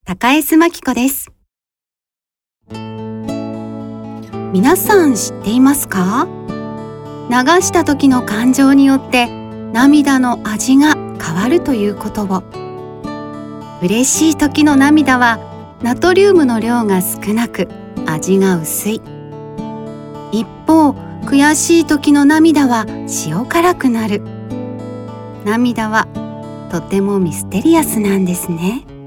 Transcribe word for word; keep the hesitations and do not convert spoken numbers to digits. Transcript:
高江須真紀子です。皆さん知っていますか？流した時の感情によって涙の味が変わるということを。嬉しい時の涙はナトリウムの量が少なく味が薄い。一方、悔しい時の涙は塩辛くなる。涙はとてもミステリアスなんですね。